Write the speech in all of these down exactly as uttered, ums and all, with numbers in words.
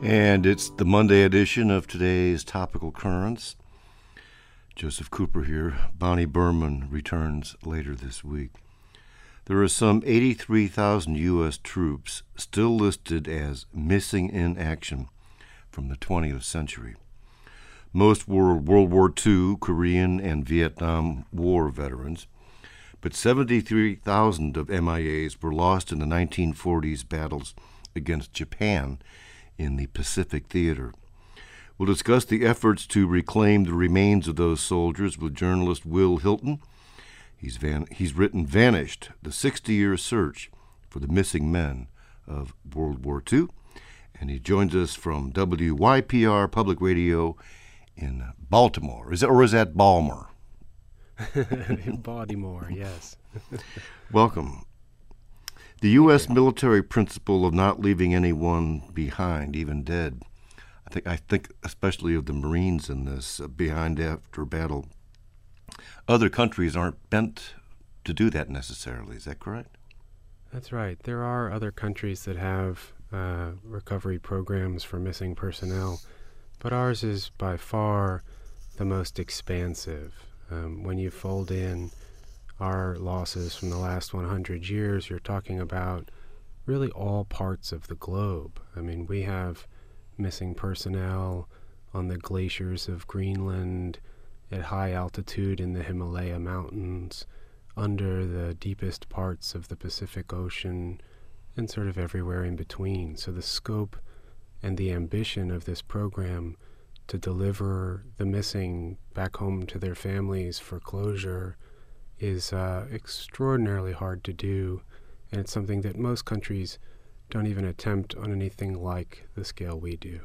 And it's the Monday edition of today's Topical Currents. Joseph Cooper here. Bonnie Berman returns later this week. There are some eighty-three thousand U S troops still listed as missing in action from the twentieth century. Most were World War Two, Korean, and Vietnam War veterans, but seventy-three thousand of M I As were lost in the nineteen forties battles against Japan in the Pacific Theater. We'll discuss the efforts to reclaim the remains of those soldiers with journalist Will Hilton. He's, van- he's written Vanished, the sixty-year search for the missing men of World War Two. And he joins us from W Y P R Public Radio in Baltimore. Is that, or is that Balmer? In Baltimore, yes. Welcome. The U S military principle of not leaving anyone behind, even dead. I think I think especially of the Marines in this, uh, behind after battle. Other countries aren't bent to do that necessarily. Is that correct? That's right. There are other countries that have uh, recovery programs for missing personnel, but ours is by far the most expansive. Um, when you fold in our losses from the last one hundred years, you're talking about really all parts of the globe. I mean, we have missing personnel on the glaciers of Greenland, at high altitude in the Himalaya mountains, under the deepest parts of the Pacific Ocean, and sort of everywhere in between. So the scope and the ambition of this program to deliver the missing back home to their families for closure is uh, extraordinarily hard to do, and it's something that most countries don't even attempt on anything like the scale we do.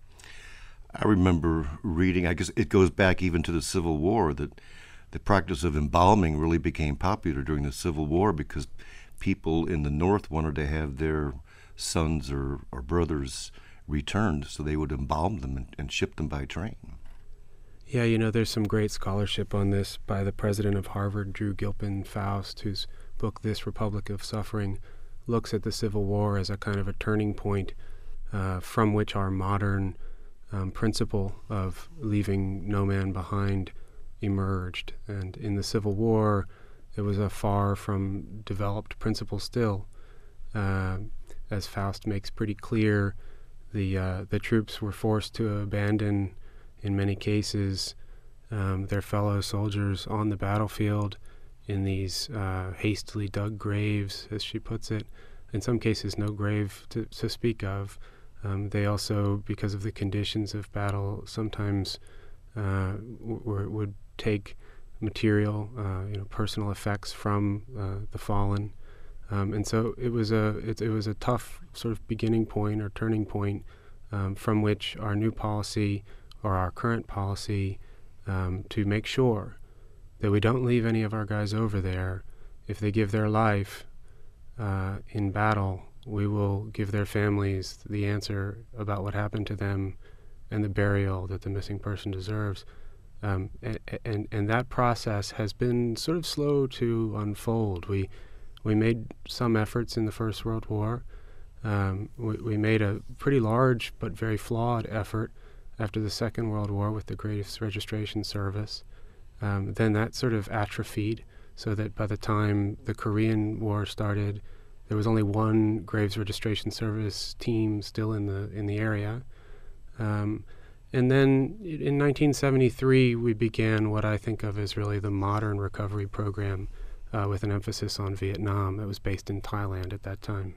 I remember reading, I guess it goes back even to the Civil War, that the practice of embalming really became popular during the Civil War because people in the North wanted to have their sons or, or brothers returned, so they would embalm them and, and ship them by train. Yeah, you know, there's some great scholarship on this by the president of Harvard, Drew Gilpin Faust, whose book, This Republic of Suffering, looks at the Civil War as a kind of a turning point uh, from which our modern um, principle of leaving no man behind emerged. And in the Civil War, it was a far from developed principle still. Uh, as Faust makes pretty clear, the uh, the troops were forced to abandon, in many cases, um, their fellow soldiers on the battlefield in these uh, hastily dug graves, as she puts it. In some cases, no grave to, to speak of. Um, they also, because of the conditions of battle, sometimes uh, w- would take material, uh, you know, personal effects from uh, the fallen, um, and so it was a it, it was a tough sort of beginning point or turning point um, from which our new policy or our current policy um, to make sure that we don't leave any of our guys over there. If they give their life uh, in battle, we will give their families the answer about what happened to them and the burial that the missing person deserves. Um, and, and and that process has been sort of slow to unfold. We we made some efforts in the First World War. Um, we, we made a pretty large but very flawed effort after the Second World War with the Graves Registration Service. Um, then that sort of atrophied, so that by the time the Korean War started, there was only one Graves Registration Service team still in the in the area. Um, and then in nineteen seventy-three, we began what I think of as really the modern recovery program uh, with an emphasis on Vietnam that was based in Thailand at that time.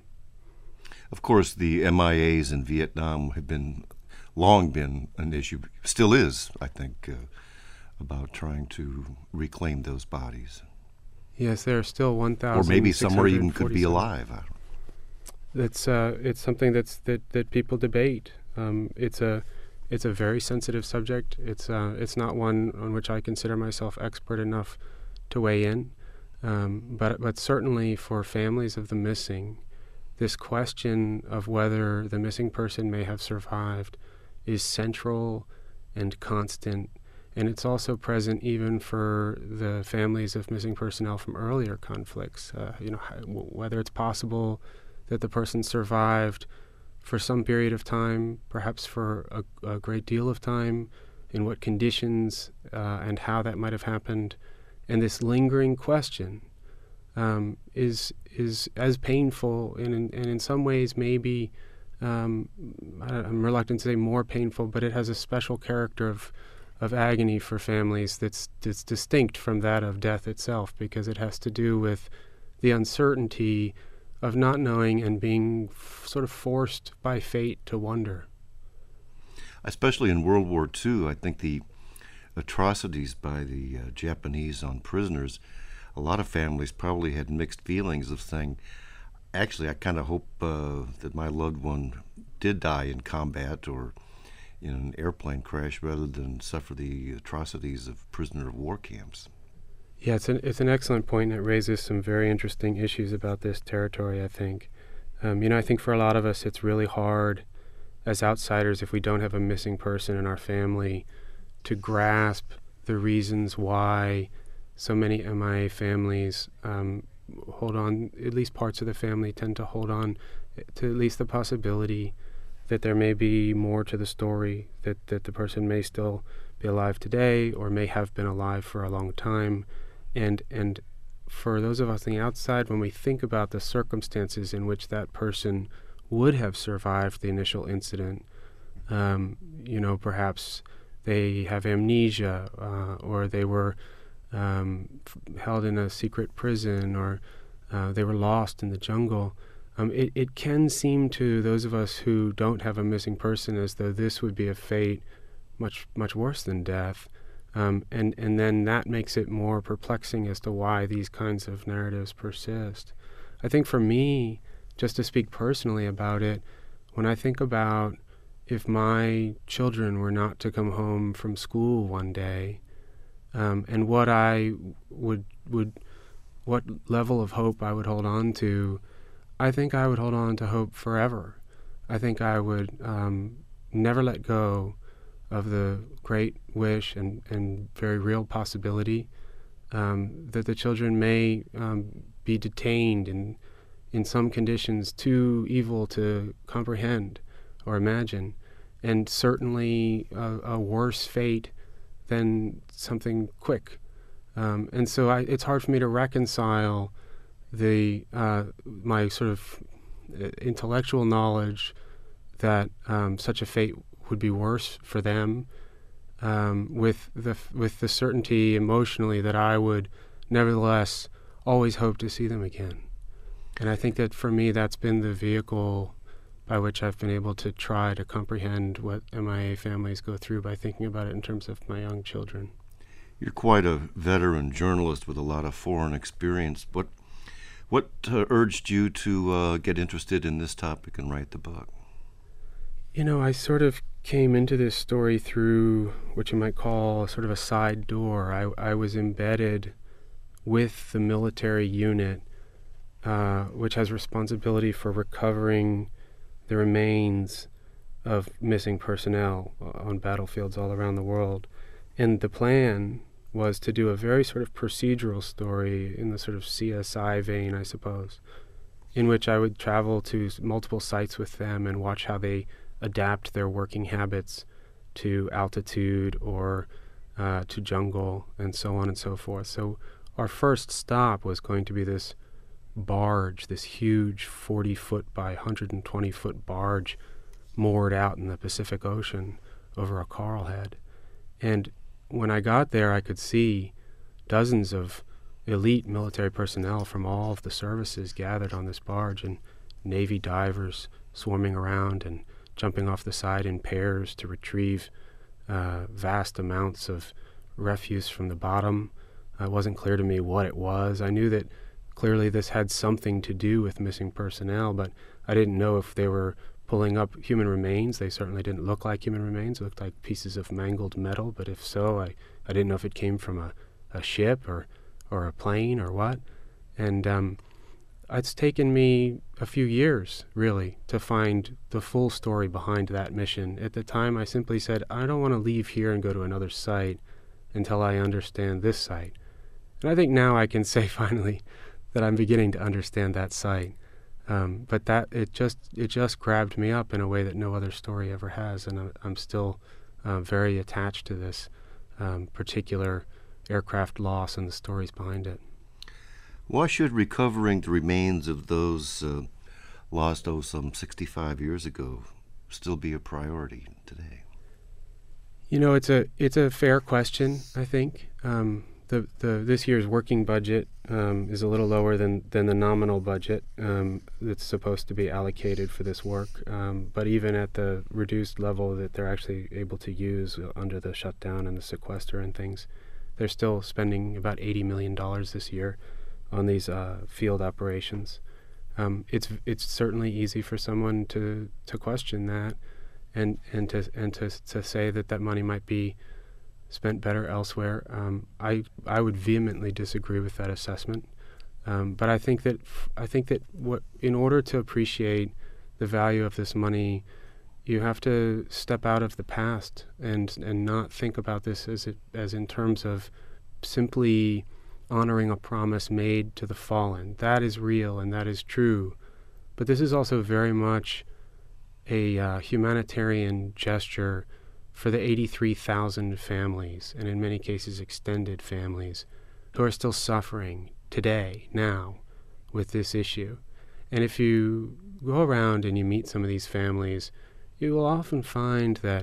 Of course, the M I As in Vietnam have been long been an issue, still is, I think, uh, about trying to reclaim those bodies. Yes, there are still one thousand. Or maybe somewhere even could be alive. I don't know. That's uh, it's something that's that, that people debate. Um, it's a it's a very sensitive subject. It's uh, it's not one on which I consider myself expert enough to weigh in. Um, but but certainly for families of the missing, this question of whether the missing person may have survived is central and constant. And it's also present even for the families of missing personnel from earlier conflicts. Uh, you know, whether it's possible that the person survived for some period of time, perhaps for a, a great deal of time, in what conditions uh, and how that might have happened. And this lingering question um, is is as painful and in, and in some ways maybe, um, I'm reluctant to say more painful, but it has a special character of of agony for families that's, that's distinct from that of death itself, because it has to do with the uncertainty of not knowing and being f- sort of forced by fate to wonder. Especially in World War Two, I think the atrocities by the uh, Japanese on prisoners, a lot of families probably had mixed feelings of saying, actually, I kind of hope uh, that my loved one did die in combat or in an airplane crash rather than suffer the atrocities of prisoner of war camps. Yeah, it's an, it's an excellent point, and it raises some very interesting issues about this territory, I think. Um, you know, I think for a lot of us it's really hard as outsiders, if we don't have a missing person in our family, to grasp the reasons why so many M I A families um, hold on, at least parts of the family tend to hold on to at least the possibility that there may be more to the story, that, that the person may still be alive today or may have been alive for a long time. And and for those of us on the outside, when we think about the circumstances in which that person would have survived the initial incident, um, you know, perhaps they have amnesia uh, or they were um, f- held in a secret prison or uh, they were lost in the jungle. Um, it, it can seem to those of us who don't have a missing person as though this would be a fate much much worse than death. Um, and, and then that makes it more perplexing as to why these kinds of narratives persist. I think for me, just to speak personally about it, when I think about if my children were not to come home from school one day, um, and what I would would what level of hope I would hold on to, I think I would hold on to hope forever. I think I would um, never let go of the great wish and, and very real possibility um, that the children may um, be detained in in some conditions too evil to comprehend or imagine, and certainly a, a worse fate than something quick. Um, and so I, it's hard for me to reconcile the uh, my sort of intellectual knowledge that um, such a fate would be worse for them, um, with the with the certainty emotionally that I would nevertheless always hope to see them again. And I think that for me that's been the vehicle by which I've been able to try to comprehend what M I A families go through by thinking about it in terms of my young children. You're quite a veteran journalist with a lot of foreign experience. What what uh, urged you to uh, get interested in this topic and write the book? You know, I sort of came into this story through what you might call sort of a side door. I, I was embedded with the military unit, uh, which has responsibility for recovering the remains of missing personnel on battlefields all around the world. And the plan was to do a very sort of procedural story in the sort of C S I vein, I suppose, in which I would travel to multiple sites with them and watch how they adapt their working habits to altitude or uh, to jungle and so on and so forth. So our first stop was going to be this barge, this huge forty foot by one hundred twenty foot barge moored out in the Pacific Ocean over a coral head. And when I got there, I could see dozens of elite military personnel from all of the services gathered on this barge, and Navy divers swarming around and jumping off the side in pairs to retrieve uh, vast amounts of refuse from the bottom. Uh, it wasn't clear to me what it was. I knew that clearly this had something to do with missing personnel, but I didn't know if they were pulling up human remains. They certainly didn't look like human remains. It looked like pieces of mangled metal, but if so, I, I didn't know if it came from a, a ship or, or a plane or what. And um, it's taken me a few years, really, to find the full story behind that mission. At the time, I simply said, I don't want to leave here and go to another site until I understand this site. And I think now I can say finally that I'm beginning to understand that site. Um, but that it just it just grabbed me up in a way that no other story ever has, and I'm, I'm still uh, very attached to this um, particular aircraft loss and the stories behind it. Why should recovering the remains of those uh, lost, oh, some sixty-five years ago, still be a priority today? You know, it's a it's a fair question, I think. Um, the the this year's working budget um, is a little lower than, than the nominal budget um, that's supposed to be allocated for this work. Um, but even at the reduced level that they're actually able to use under the shutdown and the sequester and things, they're still spending about eighty million dollars this year on these uh, field operations. Um, it's it's certainly easy for someone to, to question that, and and to and to to say that that money might be spent better elsewhere. Um, I I would vehemently disagree with that assessment. Um, but I think that f- I think that what in order to appreciate the value of this money, you have to step out of the past and and not think about this as it, as in terms of simply honoring a promise made to the fallen. That is real and that is true. But this is also very much a uh, humanitarian gesture for the eighty-three thousand families, and in many cases extended families, who are still suffering today, now, with this issue. And if you go around and you meet some of these families, you will often find that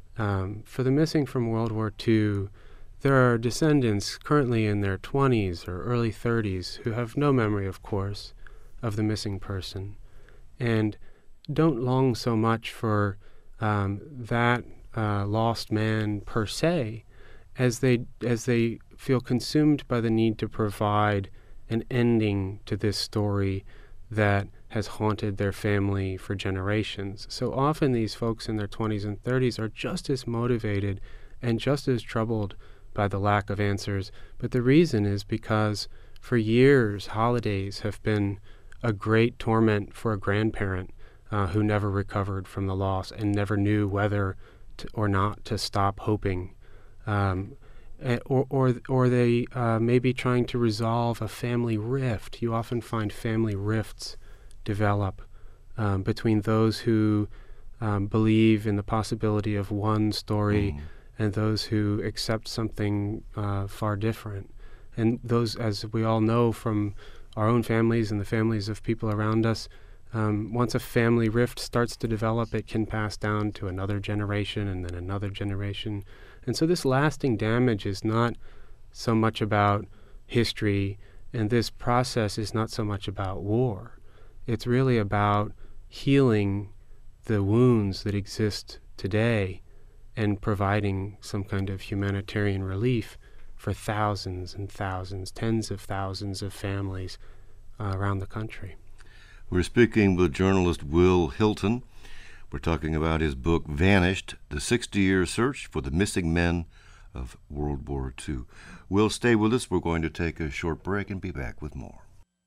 um, for the missing from World War Two, there are descendants currently in their twenties or early thirties who have no memory, of course, of the missing person, and don't long so much for um, that uh, lost man per se, as they as they feel consumed by the need to provide an ending to this story that has haunted their family for generations. So often these folks in their twenties and thirties are just as motivated and just as troubled by the lack of answers. But the reason is because for years holidays have been a great torment for a grandparent uh, who never recovered from the loss and never knew whether to, or not to stop hoping. Um, Or, or, or they uh, may be trying to resolve a family rift. You often find family rifts develop um, between those who um, believe in the possibility of one story mm. and those who accept something uh, far different. And those, as we all know from our own families and the families of people around us, um, once a family rift starts to develop, it can pass down to another generation and then another generation. And so this lasting damage is not so much about history, and this process is not so much about war. It's really about healing the wounds that exist today and providing some kind of humanitarian relief for thousands and thousands, tens of thousands of families uh, around the country. We're speaking with journalist Will Hilton. We're talking about his book, Vanished, the sixty-year Search for the Missing Men of World War Two. Will, stay with us. We're going to take a short break and be back with more.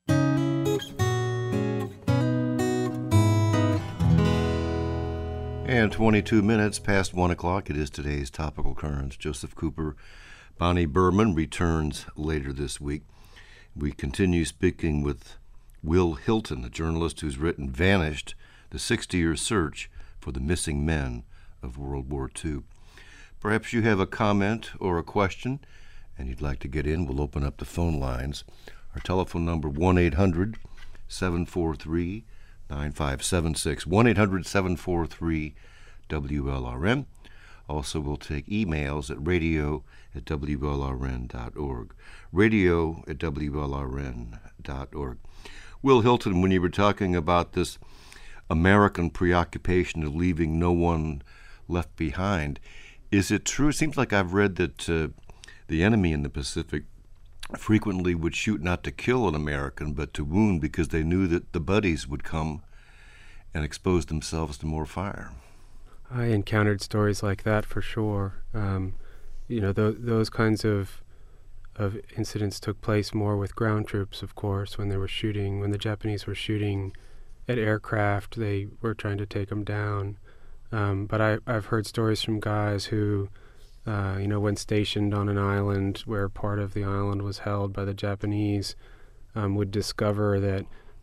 And twenty-two minutes past one o'clock, it is today's Topical Currents. Joseph Cooper, Bonnie Berman returns later this week. We continue speaking with Will Hilton, a journalist who's written Vanished, the sixty-year Search for the Missing Men of World War Two. Perhaps you have a comment or a question and you'd like to get in. We'll open up the phone lines. Our telephone number, one eight hundred seven four three nine five seven six, one eight hundred seven four three W L R N. Also, we'll take emails at radio at W L R N dot org, radio at W L R N dot org. Will Hilton, when you were talking about this American preoccupation of leaving no one left behind, is it true? It seems like I've read that uh, the enemy in the Pacific frequently would shoot not to kill an American, but to wound, because they knew that the buddies would come and expose themselves to more fire. I encountered stories like that for sure. Um, you know, th- those kinds of of incidents took place more with ground troops, of course, when they were shooting, when the Japanese were shooting at aircraft, they were trying to take them down. Um, but I, I've heard stories from guys who, uh, you know, when stationed on an island where part of the island was held by the Japanese, um, would discover that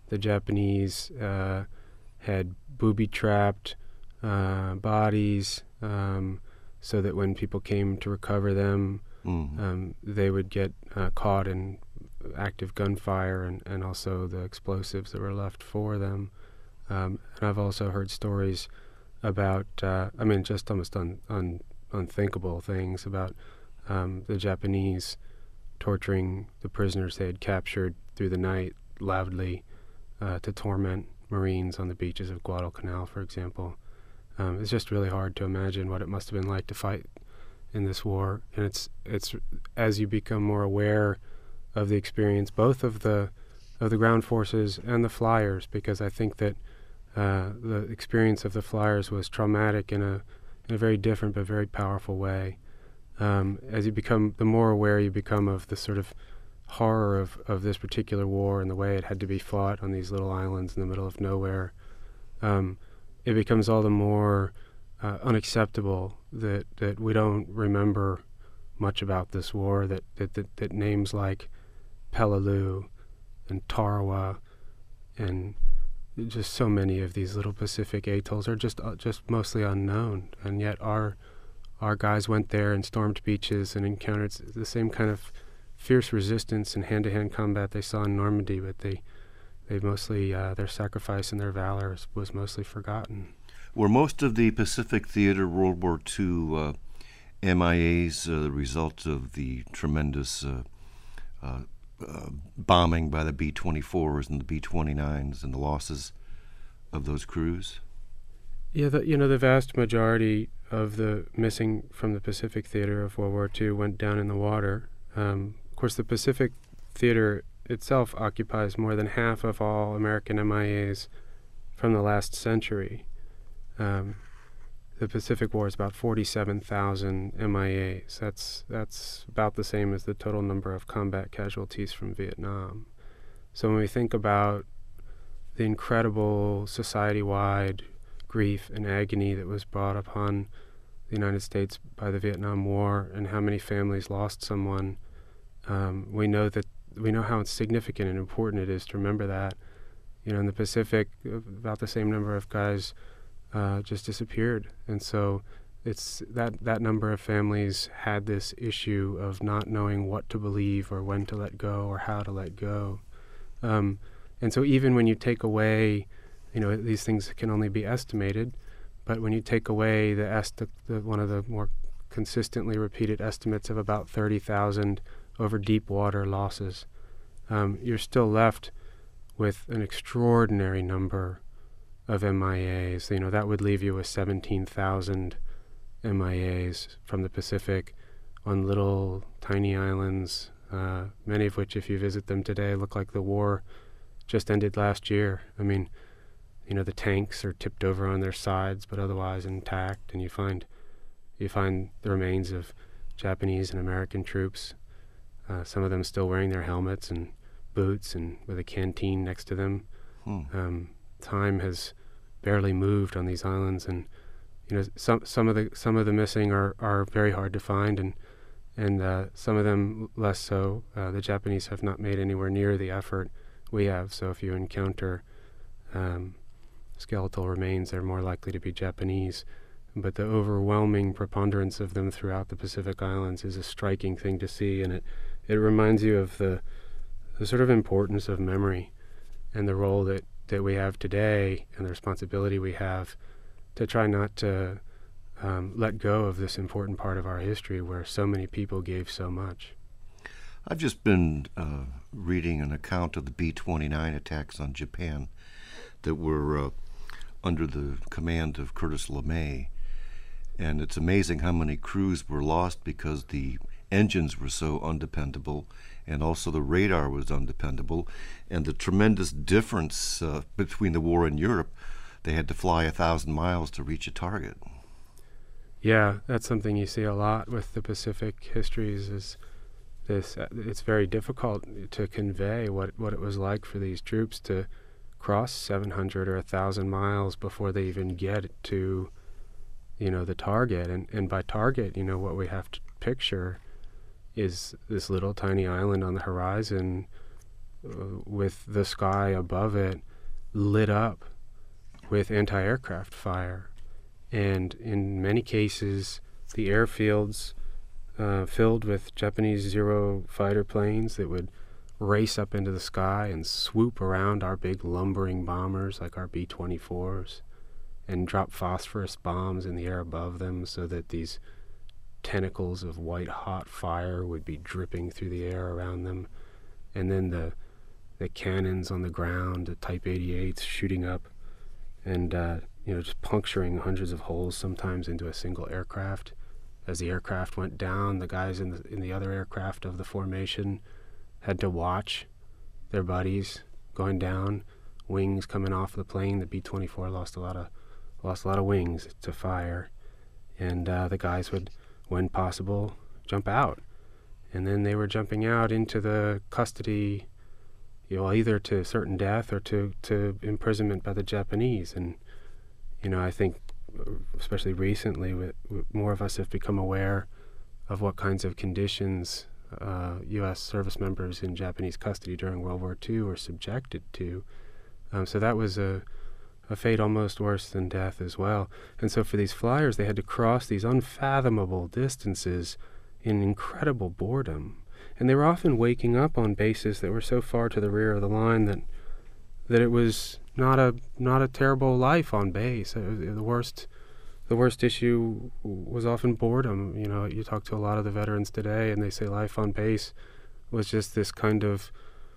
the Japanese uh, had booby-trapped uh, bodies um, so that when people came to recover them, Mm-hmm. um, they would get uh, caught in active gunfire and, and also the explosives that were left for them. Um, and I've also heard stories about, uh, I mean, just almost un, un, unthinkable things about um, the Japanese torturing the prisoners they had captured through the night loudly uh, to torment Marines on the beaches of Guadalcanal, for example. Um, it's just really hard to imagine what it must have been like to fight in this war. And it's it's as you become more aware of the experience, both of the of the ground forces and the flyers, because I think that uh, the experience of the flyers was traumatic in a in a very different but very powerful way. Um, as you become, the more aware you become of the sort of horror of, of this particular war and the way it had to be fought on these little islands in the middle of nowhere, um, it becomes all the more uh, unacceptable that, that we don't remember much about this war, that, that, that, that names like Peleliu and Tarawa and just so many of these little Pacific atolls are just uh, just mostly unknown, and yet our our guys went there and stormed beaches and encountered the same kind of fierce resistance and hand-to-hand combat they saw in Normandy, but they they mostly uh, their sacrifice and their valor was, was mostly forgotten. Were most of the Pacific Theater World War Two uh, M I As uh, the result of the tremendous uh, uh, uh, bombing by the B twenty-fours and the B twenty-nines and the losses of those crews? Yeah, the, you know, the vast majority of the missing from the Pacific Theater of World War Two went down in the water. Um, of course, the Pacific Theater itself occupies more than half of all American M I As from the last century. Um, the Pacific War is about forty-seven thousand M I As. That's that's about the same as the total number of combat casualties from Vietnam. So when we think about the incredible society-wide grief and agony that was brought upon the United States by the Vietnam War and how many families lost someone, um, we know that we know how significant and important it is to remember that. You know, in the Pacific, about the same number of guys uh, just disappeared, and so it's that that number of families had this issue of not knowing what to believe or when to let go or how to let go. Um, and so even when you take away, you know, these things can only be estimated, but when you take away the, esti- the one of the more consistently repeated estimates of about thirty thousand over deep water losses, um, you're still left with an extraordinary number of M I As. You know, that would leave you with seventeen thousand M I As from the Pacific on little tiny islands, uh, many of which, if you visit them today, look like the war just ended last year. I mean, you know, the tanks are tipped over on their sides, but otherwise intact, and you find you find the remains of Japanese and American troops, uh, some of them still wearing their helmets and boots and with a canteen next to them. Hmm. Um, time has barely moved on these islands, and you know, some some of the some of the missing are, are very hard to find, and and uh, some of them less so. Uh, the Japanese have not made anywhere near the effort we have. So if you encounter um, skeletal remains, they're more likely to be Japanese. But the overwhelming preponderance of them throughout the Pacific Islands is a striking thing to see, and it, it reminds you of the the sort of importance of memory and the role that, that we have today and the responsibility we have to try not to um, let go of this important part of our history where so many people gave so much. I've just been uh, reading an account of the B twenty-nine attacks on Japan that were uh, under the command of Curtis LeMay. And it's amazing how many crews were lost because the engines were so undependable, and also the radar was undependable, and the tremendous difference uh, between the war in Europe. They had to fly a thousand miles to reach a target. Yeah, that's something you see a lot with the Pacific histories. Is this? Uh, it's very difficult to convey what what it was like for these troops to cross seven hundred or a thousand miles before they even get to, you know, the target. And and by target, you know, what we have to picture is this little tiny island on the horizon uh, with the sky above it lit up with anti-aircraft fire. And in many cases, the airfields uh, filled with Japanese Zero fighter planes that would race up into the sky and swoop around our big lumbering bombers like our B twenty-fours and drop phosphorus bombs in the air above them so that these tentacles of white hot fire would be dripping through the air around them. And then the the cannons on the ground, the Type eighty-eights shooting up and uh, you know, just puncturing hundreds of holes sometimes into a single aircraft. As the aircraft went down, the guys in the in the other aircraft of the formation had to watch their buddies going down, wings coming off the plane. The B twenty-four lost a lot of lost a lot of wings to fire, and uh, the guys would, when possible, jump out, and then they were jumping out into the custody, you know, either to certain death or to to imprisonment by the Japanese. And you know, I think, especially recently, with, with more of us have become aware of what kinds of conditions uh, U S service members in Japanese custody during World War Two were subjected to. Um, so that was a, a fate almost worse than death as well. And so for these flyers, they had to cross these unfathomable distances in incredible boredom. And they were often waking up on bases that were so far to the rear of the line that that it was not a not a terrible life on base. Uh, the worst the worst issue was often boredom. You know, you talk to a lot of the veterans today, and they say life on base was just this kind of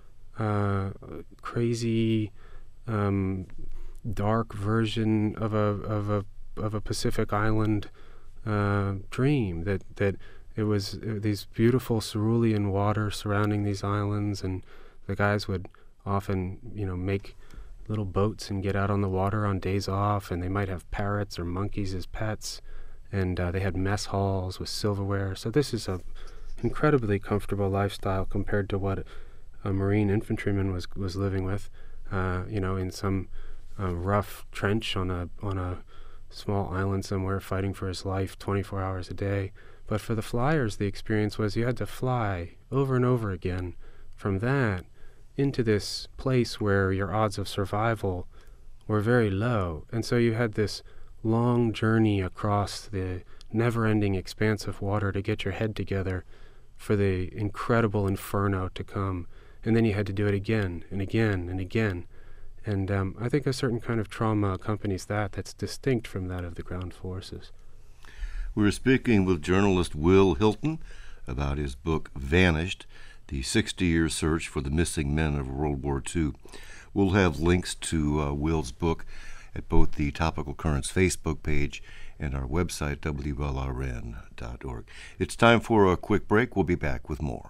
uh, crazy, um, dark version of a of a of a Pacific Island uh, dream. That that it was uh, these beautiful cerulean waters surrounding these islands, and the guys would often, you know, make little boats and get out on the water on days off, and they might have parrots or monkeys as pets, and uh, they had mess halls with silverware. So this is a incredibly comfortable lifestyle compared to what a Marine infantryman was was living with, uh, you know, in some uh, rough trench on a on a small island somewhere, fighting for his life twenty-four hours a day. But for the flyers, the experience was you had to fly over and over again from that into this place where your odds of survival were very low. And so you had this long journey across the never-ending expanse of water to get your head together for the incredible inferno to come. And then you had to do it again and again and again. And um, I think a certain kind of trauma accompanies that that's distinct from that of the ground forces. We were speaking with journalist Will Hilton about his book Vanished, the sixty-year search for the missing men of World War Two. We'll have links to uh, Will's book at both the Topical Currents Facebook page and our website, W L R N dot org. It's time for a quick break. We'll be back with more.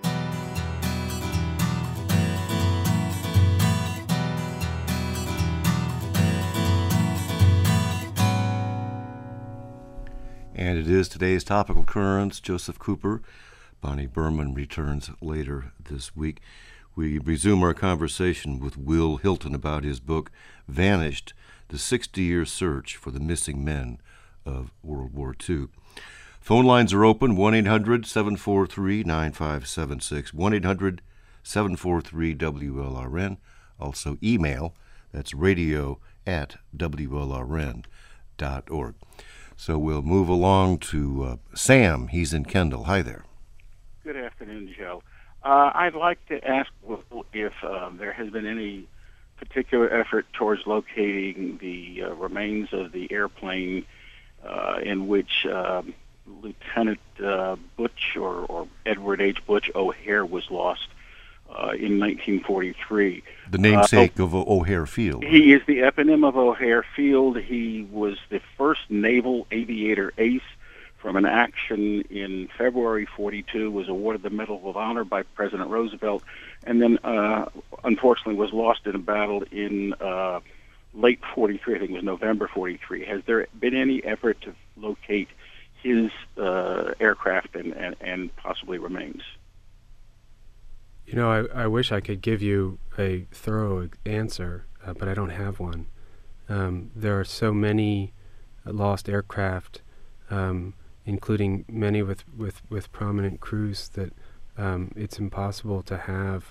And it is today's Topical Currents. Joseph Cooper. Bonnie Berman returns later this week. We resume our conversation with Will Hilton about his book, Vanished, the sixty-year search for the missing men of World War Two. Phone lines are open, one eight hundred seven four three nine five seven six, one eight hundred seven four three W L R N. Also email, that's radio at W L R N dot org. So we'll move along to uh, Sam. He's in Kendall. Hi there. Good afternoon, Joe. Uh, I'd like to ask if um, there has been any particular effort towards locating the uh, remains of the airplane uh, in which um, Lieutenant uh, Butch or, or Edward H. Butch O'Hare was lost uh, in nineteen forty-three. The namesake uh, of O'Hare Field. He is the eponym of O'Hare Field. He was the first naval aviator ace from an action in February forty-two, was awarded the Medal of Honor by President Roosevelt, and then uh, unfortunately was lost in a battle in uh, late forty-three, I think it was November forty-three. Has there been any effort to locate his uh, aircraft and, and, and possibly remains? You know, I, I wish I could give you a thorough answer, uh, but I don't have one. Um, there are so many uh, lost aircraft, um, including many with, with, with prominent crews, that um, it's impossible to have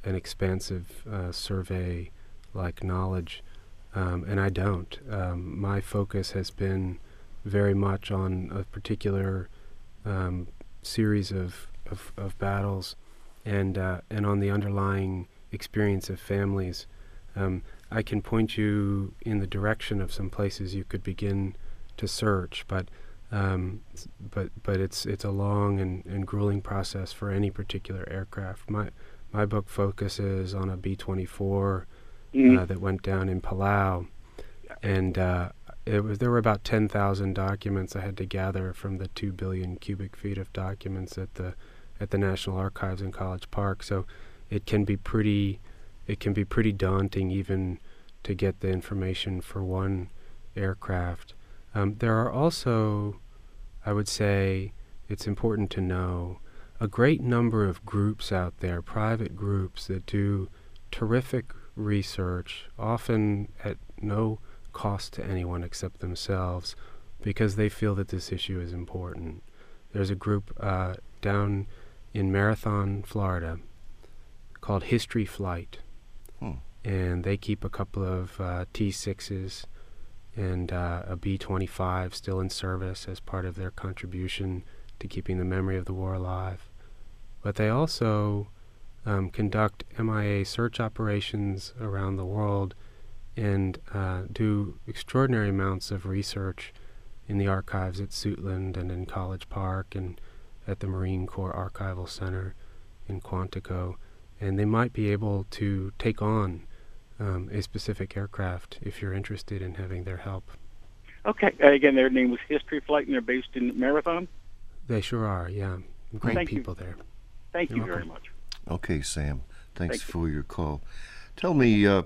an expansive uh, survey-like knowledge, um, and I don't. Um, my focus has been very much on a particular um, series of, of, of battles and uh, and on the underlying experience of families. Um, I can point you in the direction of some places you could begin to search, but um, but but it's it's a long and, and grueling process for any particular aircraft. My my book focuses on a B twenty-four Mm. uh, that went down in Palau, and uh, it was there were about ten thousand documents I had to gather from the two billion cubic feet of documents at the at the National Archives in College Park. So it can be pretty it can be pretty daunting even to get the information for one aircraft. Um, there are also, I would say, it's important to know, a great number of groups out there, private groups that do terrific research, often at no cost to anyone except themselves, because they feel that this issue is important. There's a group uh, down in Marathon, Florida, called History Flight, Hmm. and they keep a couple of uh, T sixes and uh, a B twenty-five still in service as part of their contribution to keeping the memory of the war alive. But they also um, conduct M I A search operations around the world and uh, do extraordinary amounts of research in the archives at Suitland and in College Park and at the Marine Corps Archival Center in Quantico. And they might be able to take on um, a specific aircraft if you're interested in having their help. Okay. Uh, again, their name was History Flight, and they're based in Marathon. They sure are, yeah. Great Thank you. people there. Thank You're you very welcome. much. Okay, Sam. Thanks Thank you. for your call. Tell me, uh,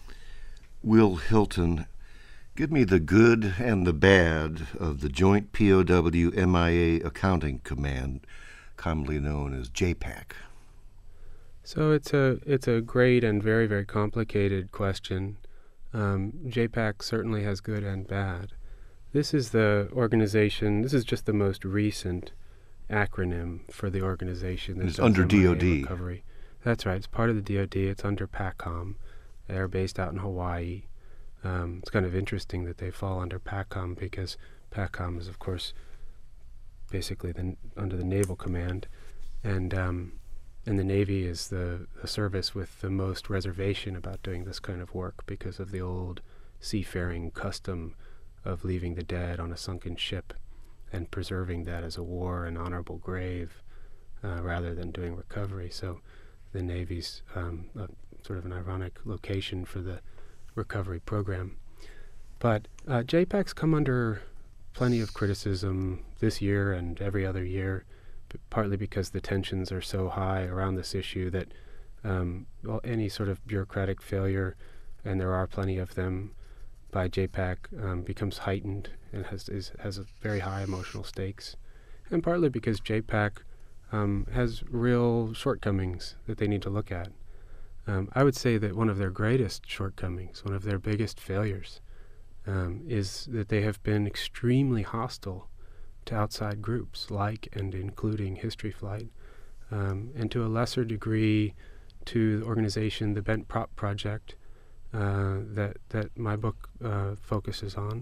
Will Hilton, give me the good and the bad of the Joint P O W M I A Accounting Command, commonly known as J PAC. So it's a it's a great and very, very complicated question. Um, J PAC certainly has good and bad. This is the organization, this is just the most recent acronym for the organization. that It's does under M I A D O D. Recovery. That's right, it's part of the D O D, it's under PACOM. They're based out in Hawaii. Um, it's kind of interesting that they fall under PACOM because PACOM is, of course, basically the, under the Naval Command, and um, and the Navy is the, the service with the most reservation about doing this kind of work because of the old seafaring custom of leaving the dead on a sunken ship and preserving that as a war and honorable grave uh, rather than doing recovery. So the Navy's um, a, sort of an ironic location for the recovery program. But uh, J PAC's come under plenty of criticism this year and every other year, p- partly because the tensions are so high around this issue that um, well, any sort of bureaucratic failure, and there are plenty of them, by J PAC um, becomes heightened and has is, has a very high emotional stakes, and partly because J PAC um, has real shortcomings that they need to look at. Um, I would say that one of their greatest shortcomings, one of their biggest failures, um, is that they have been extremely hostile to outside groups like and including History Flight, um, and to a lesser degree to the organization, the Bent Prop Project, uh, that, that my book uh, focuses on.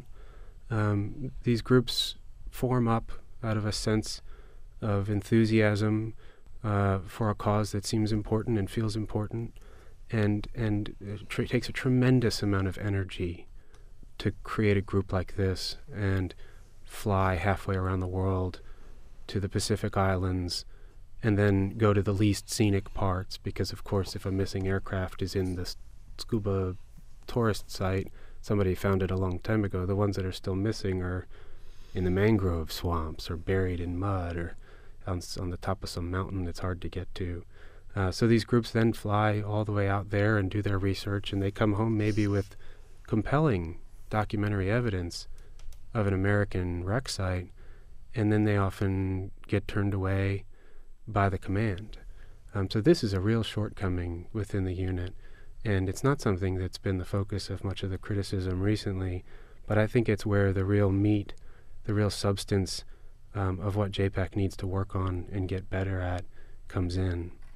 Um, these groups form up out of a sense of enthusiasm uh, for a cause that seems important and feels important, and and it tr- takes a tremendous amount of energy to create a group like this and fly halfway around the world to the Pacific Islands and then go to the least scenic parts, because of course if a missing aircraft is in this scuba tourist site, somebody found it a long time ago. The ones that are still missing are in the mangrove swamps or buried in mud or on, on the top of some mountain that's hard to get to. Uh, so these groups then fly all the way out there and do their research, and they come home maybe with compelling documentary evidence of an American wreck site, and then they often get turned away by the command. Um, so this is a real shortcoming within the unit, and it's not something that's been the focus of much of the criticism recently, but I think it's where the real meat, the real substance um, of what J PAC needs to work on and get better at comes in.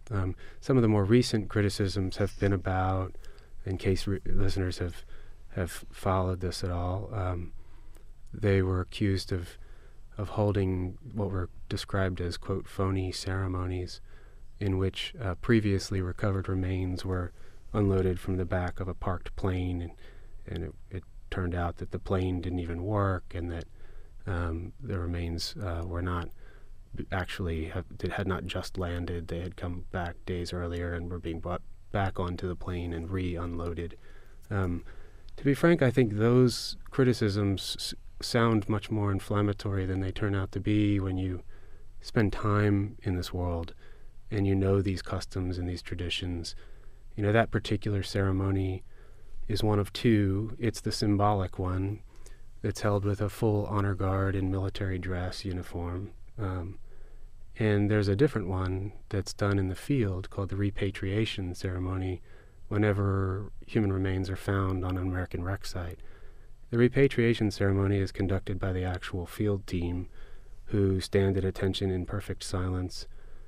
Um, some of the more recent criticisms have been about, in case re- listeners have have followed this at all, um, they were accused of of holding what were described as, quote, phony ceremonies in which uh, previously recovered remains were unloaded from the back of a parked plane, and, and it, it turned out that the plane didn't even work, and that um, the remains uh, were not actually, have, they had not just landed. They had come back days earlier and were being brought back onto the plane and re-unloaded. Um, to be frank, I think those criticisms s- sound much more inflammatory than they turn out to be when you spend time in this world and you know these customs and these traditions. You know, that particular ceremony is one of two. It's the symbolic one that's held with a full honor guard in military dress uniform. Um, and there's a different one that's done in the field called the repatriation ceremony whenever human remains are found on an American wreck site. The repatriation ceremony is conducted by the actual field team, who stand at attention in perfect silence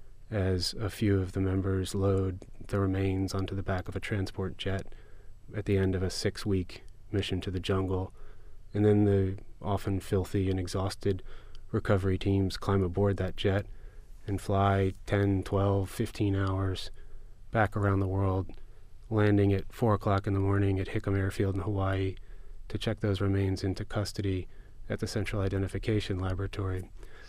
as a few of the members load the remains onto the back of a transport jet at the end of a six-week mission to the jungle. And then the often filthy and exhausted recovery teams climb aboard that jet and fly ten, twelve, fifteen hours back around the world, landing at four o'clock in the morning at Hickam Airfield in Hawaii to check those remains into custody at the Central Identification Laboratory.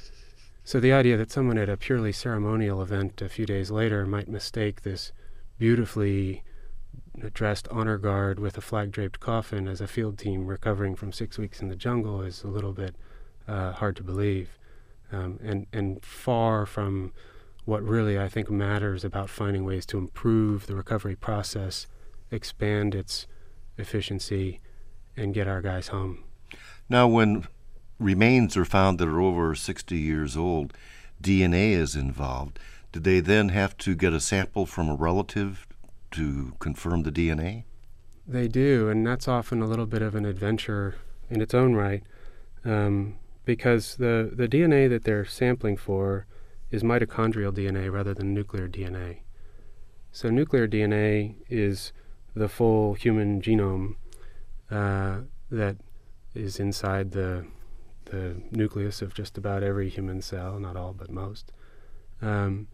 So the idea that someone at a purely ceremonial event a few days later might mistake this beautifully dressed honor guard with a flag-draped coffin as a field team recovering from six weeks in the jungle is a little bit uh, hard to believe, um, and, and far from what really I think matters about finding ways to improve the recovery process, expand its efficiency, and get our guys home. Now, when remains are found that are over sixty years old, D N A is involved. Did they then have to get a sample from a relative to confirm the D N A? They do, and that's often a little bit of an adventure in its own right, um, because the, the D N A that they're sampling for is mitochondrial D N A rather than nuclear D N A. So nuclear D N A is the full human genome uh, that is inside the the nucleus of just about every human cell, not all, but most. Um,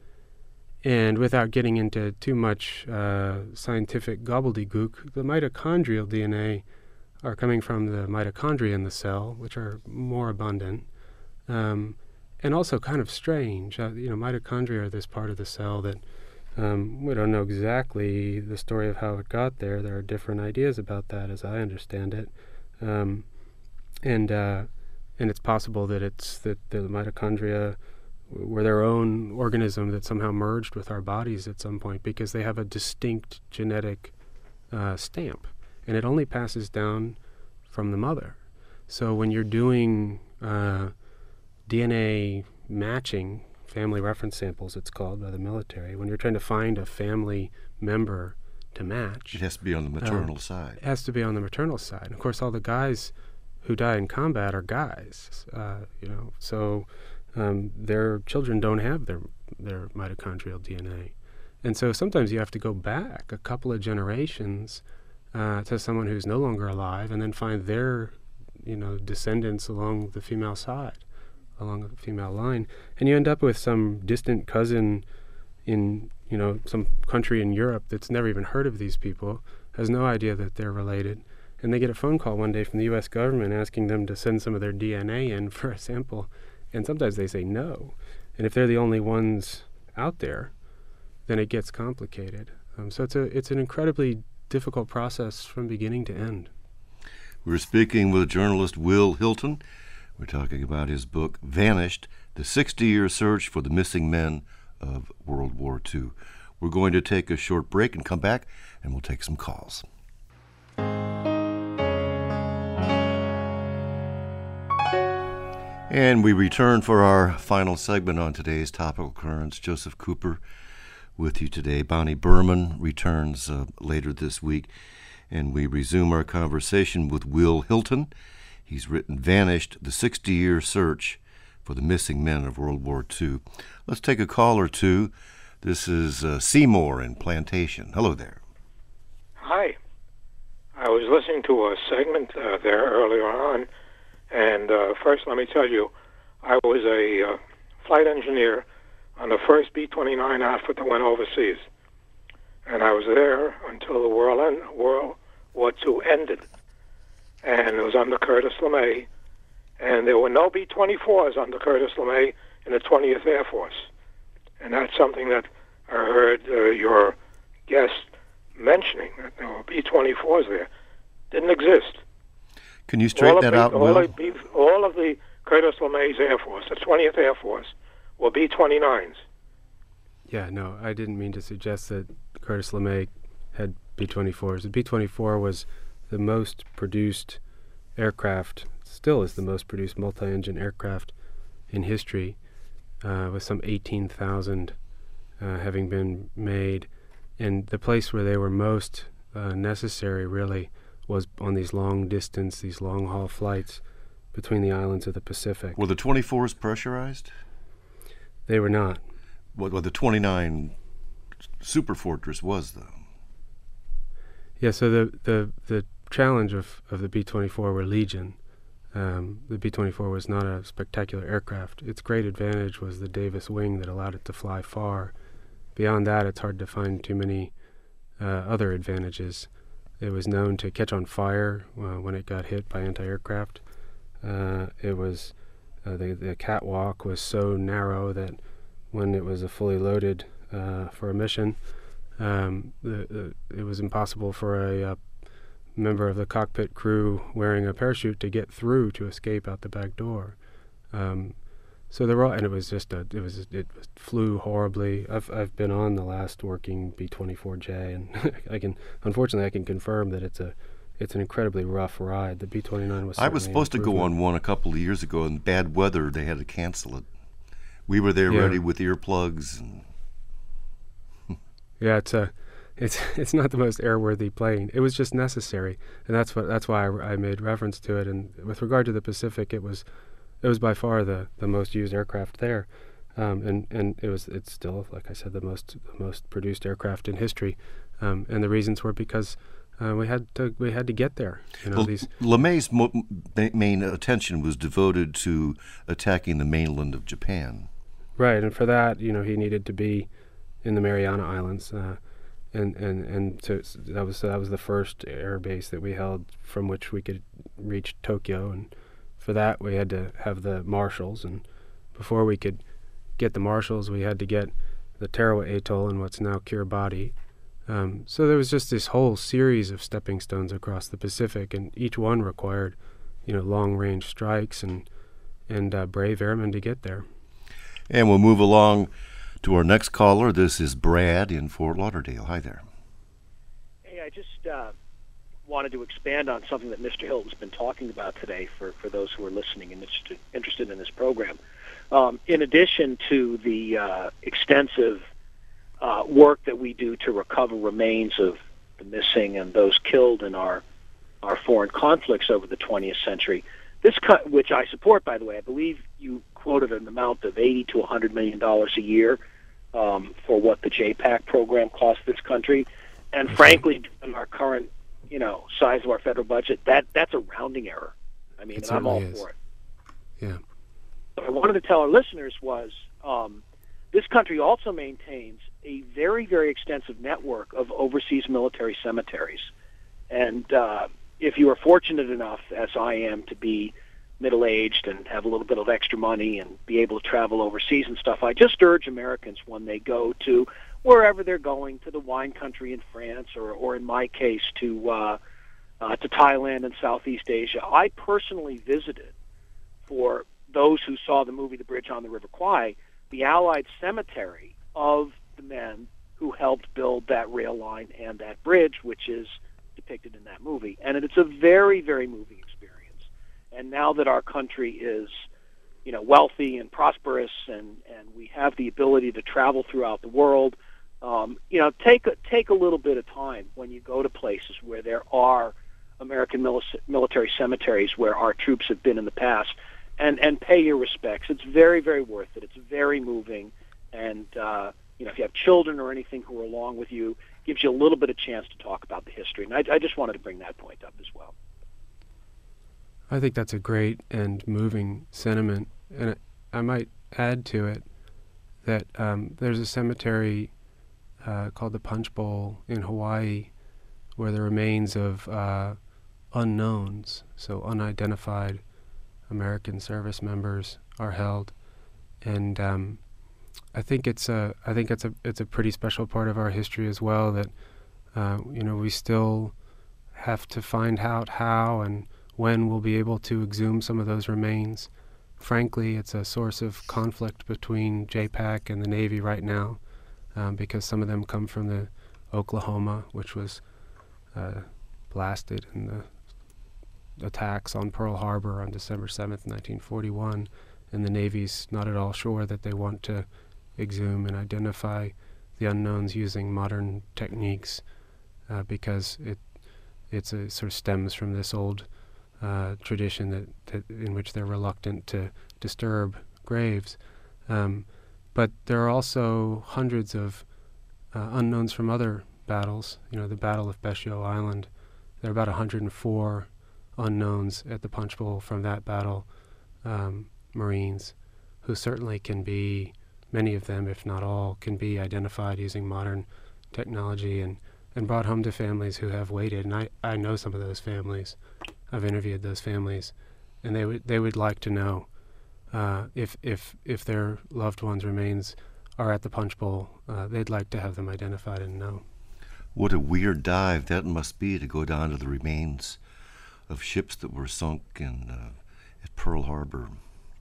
and without getting into too much uh, scientific gobbledygook, the mitochondrial D N A are coming from the mitochondria in the cell, which are more abundant, um, and also kind of strange. Uh, you know, mitochondria are this part of the cell that um, we don't know exactly the story of how it got there. There are different ideas about that, as I understand it. Um, and uh, and it's possible that it's that the mitochondria were their own organism that somehow merged with our bodies at some point, because they have a distinct genetic uh, stamp, and it only passes down from the mother. So when you're doing uh, D N A matching, family reference samples it's called by the military, when you're trying to find a family member to match, It has to be on the maternal um, side. It has to be on the maternal side. And of course, all the guys who die in combat are guys, uh, you know, so um, their children don't have their their mitochondrial D N A. And so sometimes you have to go back a couple of generations uh, to someone who's no longer alive, and then find their, you know, descendants along the female side, along the female line. And you end up with some distant cousin in, you know, some country in Europe that's never even heard of these people, has no idea that they're related. And they get a phone call one day from the U S government asking them to send some of their D N A in for a sample. And sometimes they say no. And if they're the only ones out there, then it gets complicated. Um, so it's a it's an incredibly difficult process from beginning to end. We're speaking with journalist Will Hilton. We're talking about his book, Vanished, the sixty-year Search for the Missing Men of World War Two. We're going to take a short break and come back, and we'll take some calls. And we return for our final segment on today's Topical Currents. Joseph Cooper with you today. Bonnie Berman returns uh, later this week, and we resume our conversation with Will Hilton. He's written Vanished, the sixty-year Search for the Missing Men of World War Two. Let's take a call or two. This is uh, Seymour in Plantation. Hello there. Hi. I was listening to a segment uh, there earlier on, and uh, first let me tell you, I was a uh, flight engineer on the first B twenty-nine outfit that went overseas, and I was there until the World, end, World War Two ended, and it was under Curtis LeMay, and there were no B twenty-fours under Curtis LeMay in the twentieth Air Force, and that's something that I heard uh, your guest mentioning, that there were B twenty-fours there. Didn't exist. Can you straighten that B, out, all Will? Of B, all of the Curtis LeMay's Air Force, the twentieth Air Force, were B twenty-nines. Yeah, no, I didn't mean to suggest that Curtis LeMay had B twenty-fours. The B twenty-four was the most produced aircraft, still is the most produced multi-engine aircraft in history, uh, with some eighteen thousand uh, having been made. And the place where they were most uh, necessary, really, was on these long distance, these long-haul flights between the islands of the Pacific. Were the twenty-fours pressurized? They were not. Well, well the twenty-nine Super Fortress was, though. Yeah, so the the, the challenge of, of the B twenty-four were Legion. Um, the B twenty-four was not a spectacular aircraft. Its great advantage was the Davis wing that allowed it to fly far. Beyond that, it's hard to find too many uh, other advantages. It was known to catch on fire uh, when it got hit by anti-aircraft. Uh, it was uh, the the catwalk was so narrow that when it was a fully loaded uh, for a mission, um, the, the, it was impossible for a uh, member of the cockpit crew wearing a parachute to get through to escape out the back door. Um, so there were, and it was just a, it was it flew horribly. I've I've been on the last working B twenty-four J, and I can unfortunately I can confirm that it's a it's an incredibly rough ride. The B twenty-nine was. I was supposed to go on one a couple of years ago, and bad weather, they had to cancel it. We were there yeah. ready with earplugs. And yeah, it's a, it's it's not the most airworthy plane. It was just necessary, and that's what that's why I, I made reference to it. And with regard to the Pacific, it was, it was by far the, the most used aircraft there, um, and and it was it's still, like I said, the most the most produced aircraft in history, um, and the reasons were because. Uh, we had to we had to get there. You know, well, these LeMay's mo- main attention was devoted to attacking the mainland of Japan. Right, and for that, you know, he needed to be in the Mariana Islands, uh, and and and so that was that was the first air base that we held from which we could reach Tokyo, and for that we had to have the Marshalls, and before we could get the Marshalls, we had to get the Tarawa Atoll and what's now Kiribati. Um, so there was just this whole series of stepping stones across the Pacific, and each one required, you know, long-range strikes and and uh, brave airmen to get there. And we'll move along to our next caller. This is Brad in Fort Lauderdale. Hi there. Hey, I just uh, wanted to expand on something that Mister Hilton's been talking about today for, for those who are listening and interested, interested in this program. Um, in addition to the uh, extensive Uh, work that we do to recover remains of the missing and those killed in our our foreign conflicts over the twentieth century. This, co- which I support, by the way, I believe you quoted an amount of eighty to one hundred million dollars a year um, for what the J PAC program costs this country. And frankly, given our current, you know, size of our federal budget, that that's a rounding error. I mean, It and I'm all certainly is. for it. Yeah. What I wanted to tell our listeners was um, this country also maintains a very, very extensive network of overseas military cemeteries. And uh, if you are fortunate enough, as I am, to be middle-aged and have a little bit of extra money and be able to travel overseas and stuff, I just urge Americans when they go to wherever they're going, to the wine country in France, or, or in my case, to uh, uh, to Thailand and Southeast Asia. I personally visited, for those who saw the movie The Bridge on the River Kwai, the Allied cemetery of the men who helped build that rail line and that bridge, which is depicted in that movie. And it's a very, very moving experience. And now that our country is, you know, wealthy and prosperous, and, and we have the ability to travel throughout the world, um, you know, take a, take a little bit of time when you go to places where there are American mili- military cemeteries where our troops have been in the past, and, and pay your respects. It's very, very worth it. It's very moving. And, uh, you know, if you have children or anything who are along with you, gives you a little bit of chance to talk about the history. And I, I just wanted to bring that point up as well. I think that's a great and moving sentiment. And I might add to it that um, there's a cemetery uh, called the Punch Bowl in Hawaii where the remains of uh, unknowns, so unidentified American service members, are held. And um, I think it's a I think it's a it's a pretty special part of our history as well, that uh, you know, we still have to find out how and when we'll be able to exhume some of those remains. Frankly, it's a source of conflict between J PAC and the Navy right now, um, because some of them come from the Oklahoma, which was uh, blasted in the attacks on Pearl Harbor on December seventh, nineteen forty-one, and the Navy's not at all sure that they want to exhume and identify the unknowns using modern techniques, uh, because it it's a, sort of stems from this old uh, tradition that, that in which they're reluctant to disturb graves. Um, but there are also hundreds of uh, unknowns from other battles. You know, the Battle of Bescio Island. There are about one hundred four unknowns at the Punch Bowl from that battle, um, Marines, who certainly can be, many of them, if not all, can be identified using modern technology and, and brought home to families who have waited. And I, I know some of those families. I've interviewed those families, and they would they would like to know uh, if if if their loved ones' remains are at the Punch Bowl. Uh, they'd like to have them identified and know. What a weird dive that must be, to go down to the remains of ships that were sunk in uh, at Pearl Harbor.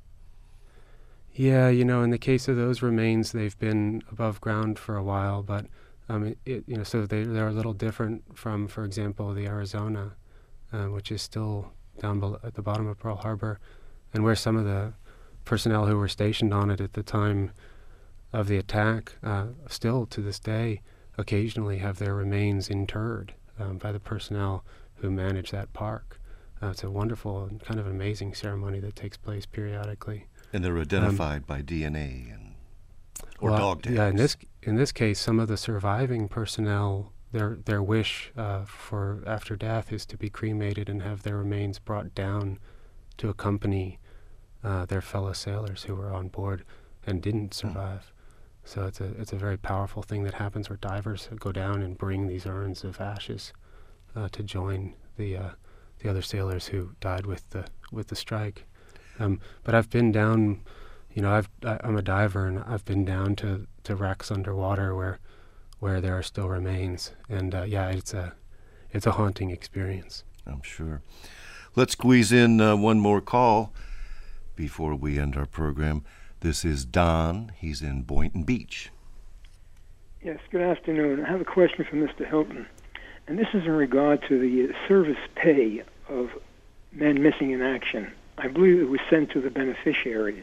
Yeah, you know, in the case of those remains, they've been above ground for a while, but um, it, it, you know, so they they're a little different from, for example, the Arizona, uh, which is still down below, at the bottom of Pearl Harbor, and where some of the personnel who were stationed on it at the time of the attack, uh, still to this day, occasionally have their remains interred um, by the personnel who manage that park. Uh, it's a wonderful and kind of amazing ceremony that takes place periodically. And they're identified um, by D N A and or well, dog tags. Yeah, in this in this case, some of the surviving personnel, their their wish uh, for after death is to be cremated and have their remains brought down to accompany uh, their fellow sailors who were on board and didn't survive. Mm. So it's a it's a very powerful thing that happens, where divers go down and bring these urns of ashes uh, to join the uh, the other sailors who died with the with the strike. Um, but I've been down, you know, I've I, I'm a diver, and I've been down to, to wrecks underwater where where there are still remains, and uh, yeah, it's a it's a haunting experience. I'm sure. Let's squeeze in uh, one more call before we end our program. This is Don. He's in Boynton Beach. Yes, good afternoon. I have a question for Mister Hilton, and this is in regard to the service pay of men missing in action. I believe it was sent to the beneficiaries.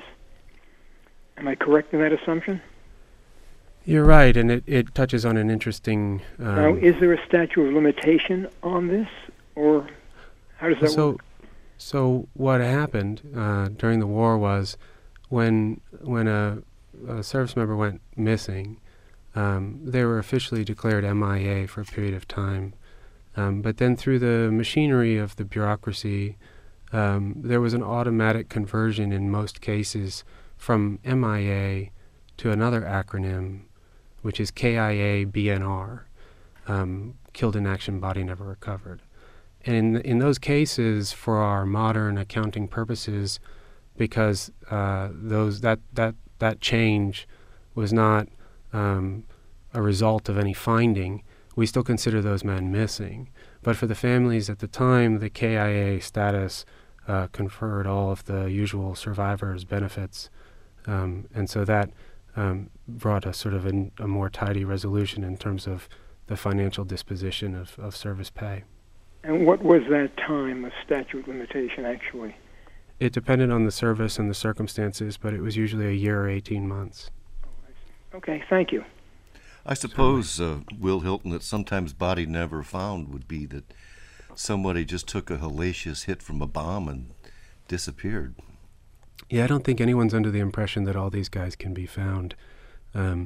Am I correct in that assumption? You're right, and it, it touches on an interesting... Um, now, is there a statute of limitation on this, or how does that so, work? So what happened uh, during the war was, when when a, a service member went missing, um, they were officially declared M I A for a period of time. Um, but then through the machinery of the bureaucracy, um, there was an automatic conversion in most cases from M I A to another acronym, which is K I A B N R, um, Killed in Action, Body Never Recovered. And in, in those cases, for our modern accounting purposes, because uh, those that, that, that change was not um, a result of any finding, we still consider those men missing. But for the families at the time, the K I A status uh, conferred all of the usual survivors' benefits. Um, and so that um, brought a sort of a, a more tidy resolution in terms of the financial disposition of, of service pay. And what was that time of statute limitation, actually? It depended on the service and the circumstances, but it was usually a year or eighteen months. Okay, thank you. I suppose, uh, Will Hilton, that sometimes body never found would be that somebody just took a hellacious hit from a bomb and disappeared. Yeah, I don't think anyone's under the impression that all these guys can be found. Um,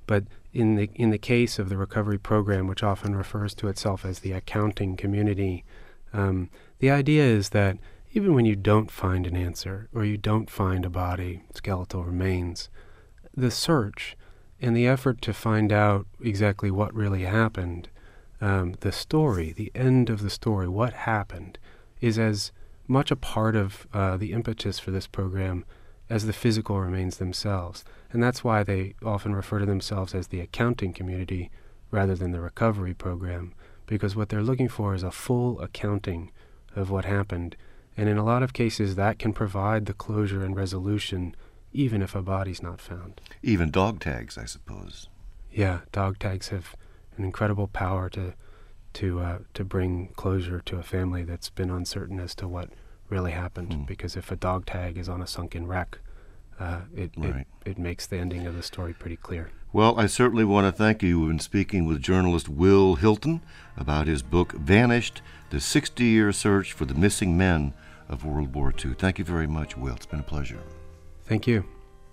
But in the in the case of the recovery program, which often refers to itself as the accounting community, um, the idea is that even when you don't find an answer or you don't find a body, skeletal remains, the search and the effort to find out exactly what really happened, um, the story, the end of the story, what happened, is as much a part of uh, the impetus for this program as the physical remains themselves. And that's why they often refer to themselves as the accounting community rather than the recovery program, because what they're looking for is a full accounting of what happened. And in a lot of cases, that can provide the closure and resolution even if a body's not found. Even dog tags, I suppose. Yeah, dog tags have an incredible power to to uh, to bring closure to a family that's been uncertain as to what really happened. Mm. Because if a dog tag is on a sunken wreck, uh, it, right. it it makes the ending of the story pretty clear. Well, I certainly want to thank you. We've been speaking with journalist Will Hilton about his book, Vanished, the sixty-year Search for the Missing Men of World War Two. Thank you very much, Will. It's been a pleasure. Thank you.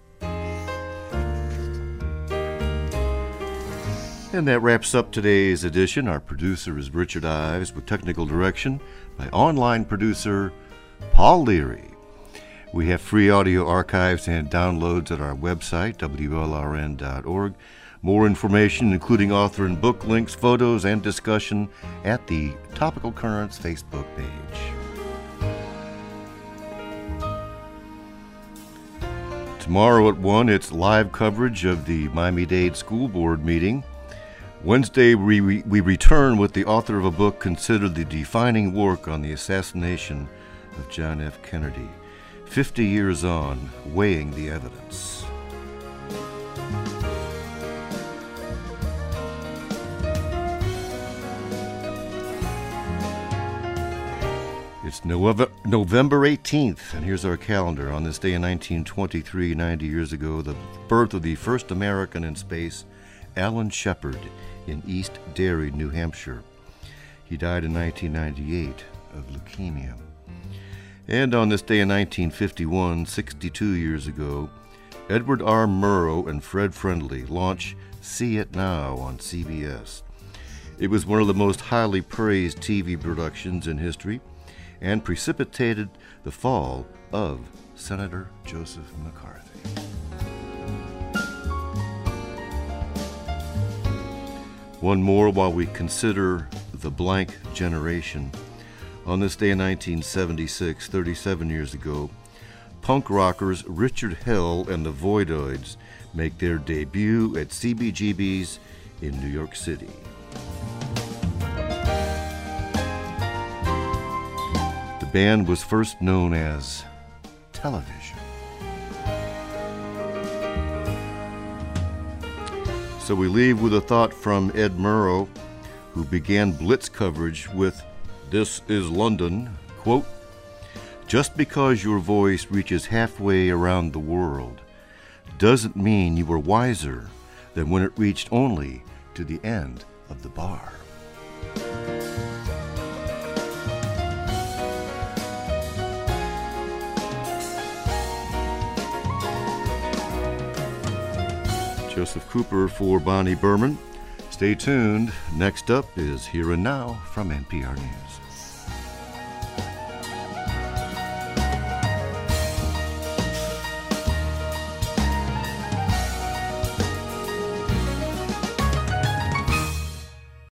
And that wraps up today's edition. Our producer is Richard Ives, with technical direction by online producer Paul Leary. We have free audio archives and downloads at our website, W L R N dot org. More information, including author and book links, photos, and discussion at the Topical Currents Facebook page. Tomorrow at one, it's live coverage of the Miami-Dade School Board meeting. Wednesday, we, re- we return with the author of a book considered the defining work on the assassination of John F. Kennedy. Fifty years on, weighing the evidence. It's November eighteenth, and here's our calendar. On this day in nineteen twenty-three, ninety years ago, the birth of the first American in space, Alan Shepard, in East Derry, New Hampshire. He died in nineteen ninety-eight of leukemia. And on this day in nineteen fifty-one, sixty-two years ago, Edward R. Murrow and Fred Friendly launch See It Now on C B S. It was one of the most highly praised T V productions in history and precipitated the fall of Senator Joseph McCarthy. One more while we consider the blank generation. On this day in nineteen seventy-six, thirty-seven years ago, punk rockers Richard Hell and the Voidoids make their debut at C B G B's in New York City. The band was first known as Television. So we leave with a thought from Ed Murrow, who began Blitz coverage with, "This is London," quote, "Just because your voice reaches halfway around the world doesn't mean you were wiser than when it reached only to the end of the bar." Joseph Cooper for Bonnie Berman. Stay tuned. Next up is Here and Now from N P R News.